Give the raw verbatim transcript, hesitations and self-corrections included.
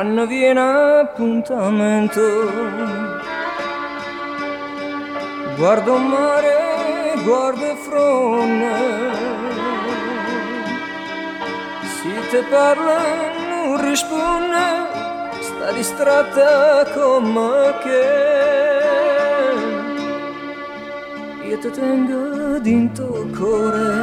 quando viene appuntamento. Guardo mare, guardo fronte, si te parla non risponde, sta distratta come che io te tengo dentro il cuore.